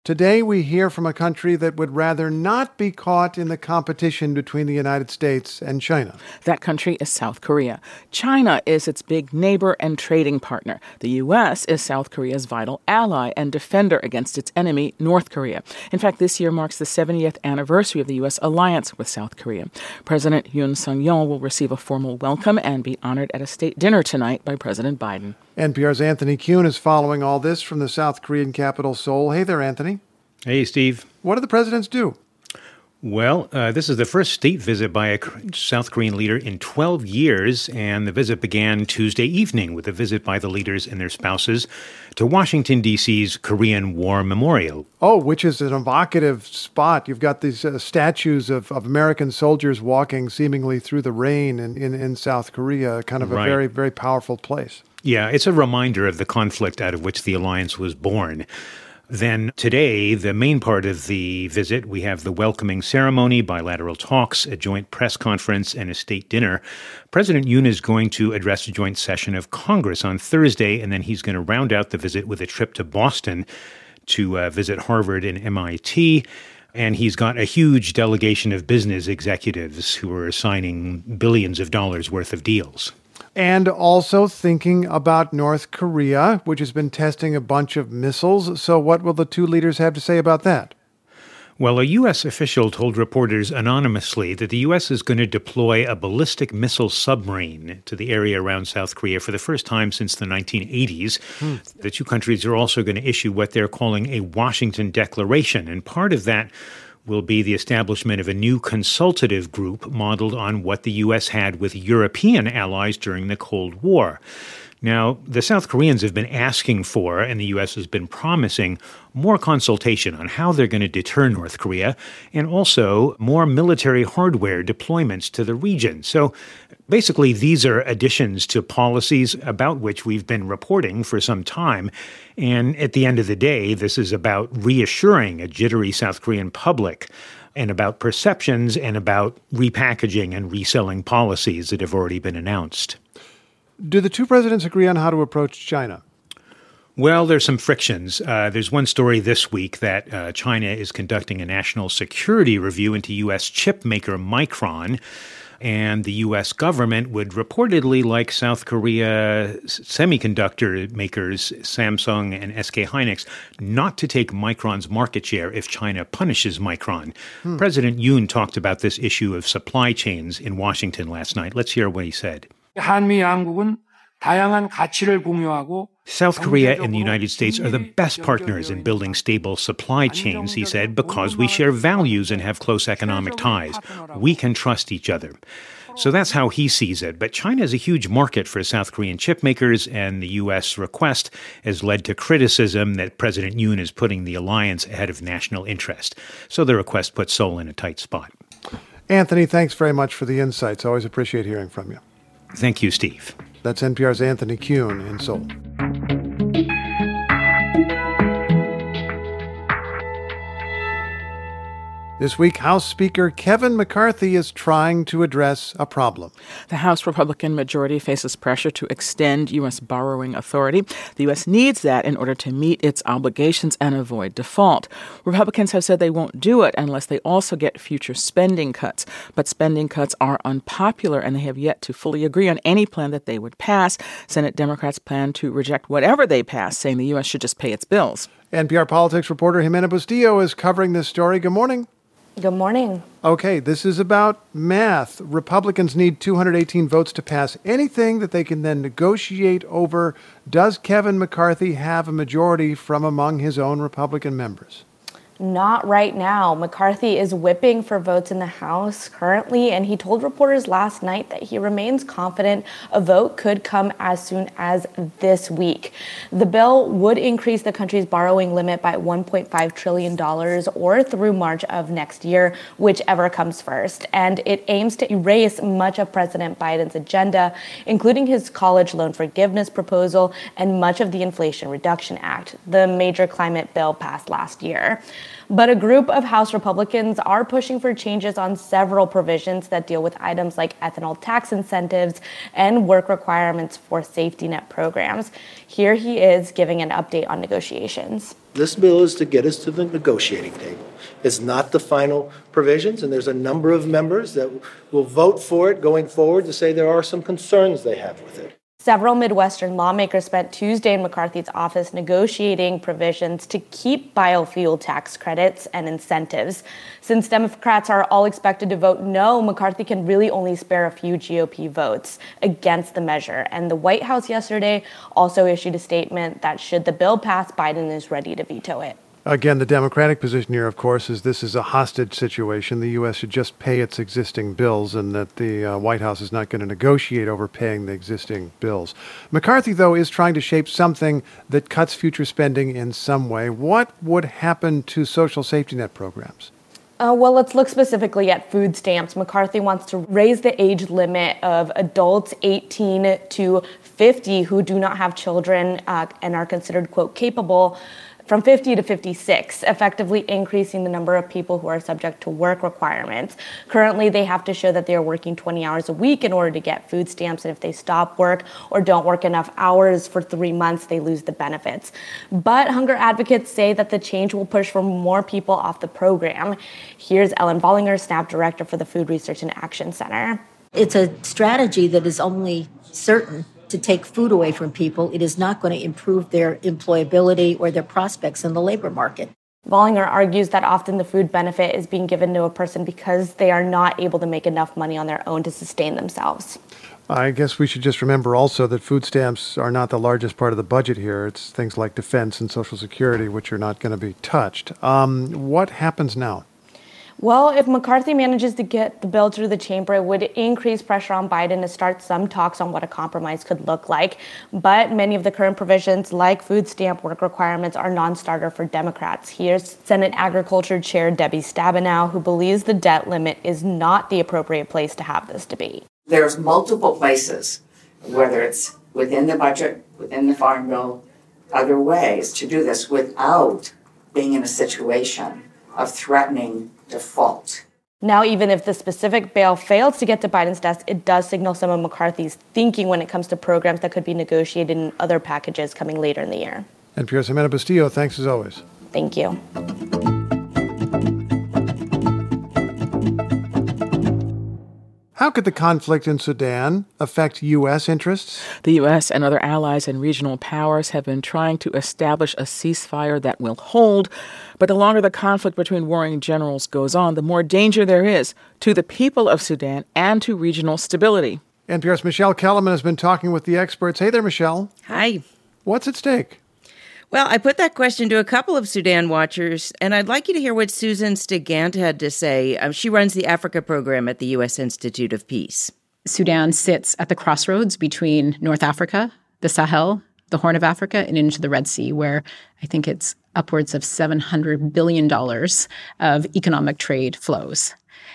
Today, we hear from a country that would rather not be caught in the competition between the United States and China. That country is South Korea. China is its big neighbor and trading partner. The U.S. is South Korea's vital ally and defender against its enemy, North Korea. In fact, this year marks the 70th anniversary of the U.S. alliance with South Korea. President Yoon Suk-yeol will receive a formal welcome and be honored at a state dinner tonight by President Biden. NPR's Anthony Kuhn is following all this from the South Korean capital, Seoul. Hey there, Anthony. Hey, Steve. What do the presidents do? Well, this is the first state visit by a South Korean leader in 12 years, and the visit began Tuesday evening with a visit by the leaders and their spouses to Washington, D.C.'s Korean War Memorial. Oh, which is an evocative spot. You've got these statues of American soldiers walking seemingly through the rain in South Korea, kind of a very, very powerful place. Yeah, it's a reminder of the conflict out of which the alliance was born. Then today, the main part of the visit, we have the welcoming ceremony, bilateral talks, a joint press conference, and a state dinner. President Yoon is going to address a joint session of Congress on Thursday, and then he's going to round out the visit with a trip to Boston to visit Harvard and MIT. And he's got a huge delegation of business executives who are signing billions of dollars worth of deals. And also thinking about North Korea, which has been testing a bunch of missiles. So what will the two leaders have to say about that? Well, a U.S. official told reporters anonymously that the U.S. is going to deploy a ballistic missile submarine to the area around South Korea for the first time since the 1980s. The two countries are also going to issue what they're calling a Washington Declaration, and part of that will be the establishment of a new consultative group modeled on what the U.S. had with European allies during the Cold War. Now, the South Koreans have been asking for, and the U.S. has been promising, more consultation on how they're going to deter North Korea, and also more military hardware deployments to the region. So basically, these are additions to policies about which we've been reporting for some time. And at the end of the day, this is about reassuring a jittery South Korean public and about perceptions and about repackaging and reselling policies that have already been announced. Do the two presidents agree on how to approach China? Well, there's some frictions. There's one story this week that China is conducting a national security review into U.S. chip maker Micron, and the U.S. government would reportedly like South Korea semiconductor makers Samsung and SK Hynix not to take Micron's market share if China punishes Micron. President Yoon talked about this issue of supply chains in Washington last night. Let's hear what he said. 한미 양국은 다양한 가치를 공유하고 South Korea and the United States are the best partners in building stable supply chains, he said, because we share values and have close economic ties. We can trust each other. So that's how he sees it. But China is a huge market for South Korean chip makers, and the U.S. request has led to criticism that President Yoon is putting the alliance ahead of national interest. So the request puts Seoul in a tight spot. Anthony, thanks very much for the insights. Always appreciate hearing from you. Thank you, Steve. That's NPR's Anthony Kuhn in Seoul. This week, House Speaker Kevin McCarthy is trying to address a problem. The House Republican majority faces pressure to extend U.S. borrowing authority. The U.S. needs that in order to meet its obligations and avoid default. Republicans have said they won't do it unless they also get future spending cuts. But spending cuts are unpopular, and they have yet to fully agree on any plan that they would pass. Senate Democrats plan to reject whatever they pass, saying the U.S. should just pay its bills. NPR politics reporter Jimena Bustillo is covering this story. Good morning. Good morning. Okay, this is about math. Republicans need 218 votes to pass anything that they can then negotiate over. Does Kevin McCarthy have a majority from among his own Republican members? Not right now. McCarthy is whipping for votes in the House currently, and he told reporters last night that he remains confident a vote could come as soon as this week. The bill would increase the country's borrowing limit by $1.5 trillion or through March of next year, whichever comes first. And it aims to erase much of President Biden's agenda, including his college loan forgiveness proposal and much of the Inflation Reduction Act, the major climate bill passed last year. But a group of House Republicans are pushing for changes on several provisions that deal with items like ethanol tax incentives and work requirements for safety net programs. Here he is giving an update on negotiations. This bill is to get us to the negotiating table. It's not the final provisions, and there's a number of members that will vote for it going forward to say there are some concerns they have with it. Several Midwestern lawmakers spent Tuesday in McCarthy's office negotiating provisions to keep biofuel tax credits and incentives. Since Democrats are all expected to vote no, McCarthy can really only spare a few GOP votes against the measure. And the White House yesterday also issued a statement that should the bill pass, Biden is ready to veto it. Again, the Democratic position here, of course, is this is a hostage situation. The U.S. should just pay its existing bills and that the White House is not going to negotiate over paying the existing bills. McCarthy, though, is trying to shape something that cuts future spending in some way. What would happen to social safety net programs? Well, let's look specifically at food stamps. McCarthy wants to raise the age limit of adults 18 to 50 who do not have children and are considered, quote, capable from 50 to 56, effectively increasing the number of people who are subject to work requirements. Currently, they have to show that they are working 20 hours a week in order to get food stamps, and if they stop work or don't work enough hours for 3 months, they lose the benefits. But hunger advocates say that the change will push for more people off the program. Here's Ellen Bollinger, SNAP Director for the Food Research and Action Center. It's a strategy that is only certain to take food away from people. It is not going to improve their employability or their prospects in the labor market. Bollinger argues that often the food benefit is being given to a person because they are not able to make enough money on their own to sustain themselves. I guess we should just remember also that food stamps are not the largest part of the budget here. It's things like defense and Social Security, which are not going to be touched. What happens now? Well, if McCarthy manages to get the bill through the chamber, it would increase pressure on Biden to start some talks on what a compromise could look like. But many of the current provisions, like food stamp work requirements, are non-starter for Democrats. Here's Senate Agriculture Chair Debbie Stabenow, who believes the debt limit is not the appropriate place to have this debate. There's multiple places, whether it's within the budget, within the Farm Bill, other ways to do this without being in a situation of threatening default. Now, even if the specific bill fails to get to Biden's desk, it does signal some of McCarthy's thinking when it comes to programs that could be negotiated in other packages coming later in the year. NPR's Jimena Bustillo, thanks as always. Thank you. How could the conflict in Sudan affect U.S. interests? The U.S. and other allies and regional powers have been trying to establish a ceasefire that will hold, but the longer the conflict between warring generals goes on, the more danger there is to the people of Sudan and to regional stability. NPR's Michelle Kellerman has been talking with the experts. Hey there, Michelle. Hi. What's at stake? Well, I put that question to a couple of Sudan watchers, and I'd like you to hear what Susan Stigant had to say. She runs the Africa program at the U.S. Institute of Peace. Sudan sits at the crossroads between North Africa, the Sahel, the Horn of Africa, and into the Red Sea, where I think it's upwards of $700 billion of economic trade flows.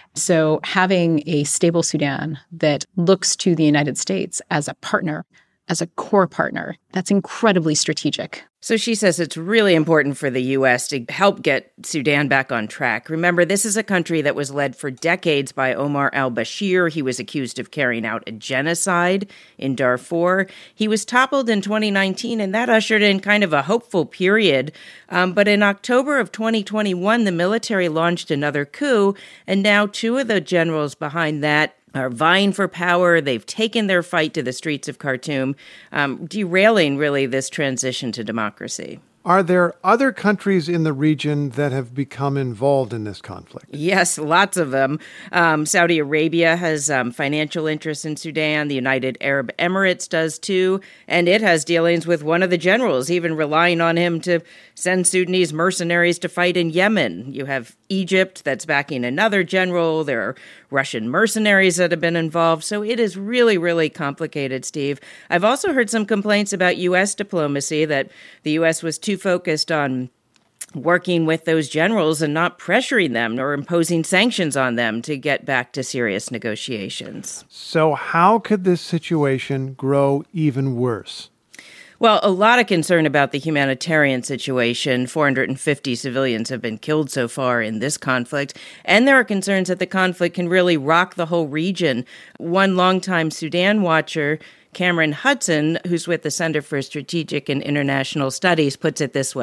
So having a stable Sudan that looks to the United States as a partner, as a core partner, that's incredibly strategic. So she says it's really important for the U.S. to help get Sudan back on track. Remember, this is a country that was led for decades by Omar al-Bashir. He was accused of carrying out a genocide in Darfur. He was toppled in 2019, and that ushered in kind of a hopeful period. But in October of 2021, the military launched another coup, and now two of the generals behind that are vying for power. They've taken their fight to the streets of Khartoum, derailing really this transition to democracy. Are there other countries in the region that have become involved in this conflict? Yes, lots of them. Saudi Arabia has financial interests in Sudan. The United Arab Emirates does too. And it has dealings with one of the generals, even relying on him to send Sudanese mercenaries to fight in Yemen. You have Egypt that's backing another general. There are Russian mercenaries that have been involved. So it is really, really complicated, Steve. I've also heard some complaints about U.S. diplomacy, that the U.S. was too focused on working with those generals and not pressuring them or imposing sanctions on them to get back to serious negotiations. So how could this situation grow even worse? Well, a lot of concern about the humanitarian situation. 450 civilians have been killed so far in this conflict. And there are concerns that the conflict can really rock the whole region. One longtime Sudan watcher, Cameron Hudson, who's with the Center for Strategic and International Studies, puts it this way.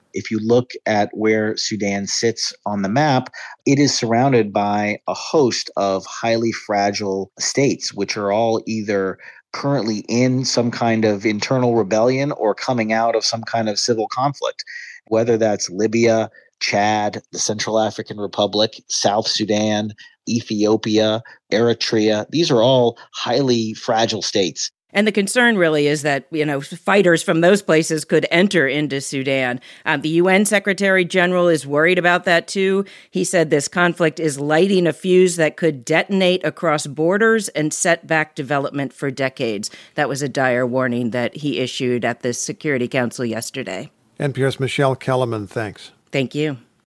If you look at where Sudan sits on the map, it is surrounded by a host of highly fragile states, which are all either currently in some kind of internal rebellion or coming out of some kind of civil conflict, whether that's Libya, Chad, the Central African Republic, South Sudan, Ethiopia, Eritrea. These are all highly fragile states. And the concern really is that, fighters from those places could enter into Sudan. The UN Secretary General is worried about that, too. He said this conflict is lighting a fuse that could detonate across borders and set back development for decades. That was a dire warning that he issued at the Security Council yesterday. NPR's Michelle Kellerman, thanks. Thank you.